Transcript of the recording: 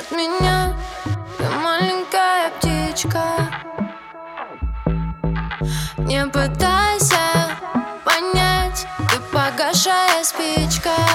от меня. Ты маленькая птичка. Не пытайся понять, ты погашая спичка.